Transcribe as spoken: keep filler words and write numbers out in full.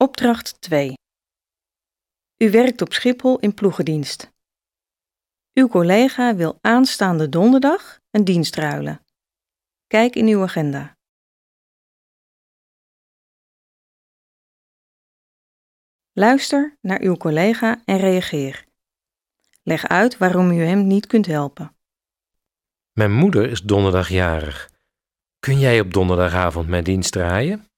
Opdracht twee. U werkt op Schiphol in ploegendienst. Uw collega wil aanstaande donderdag een dienst ruilen. Kijk in uw agenda. Luister naar uw collega en reageer. Leg uit waarom u hem niet kunt helpen. Mijn moeder is donderdag jarig. Kun jij op donderdagavond mijn dienst draaien?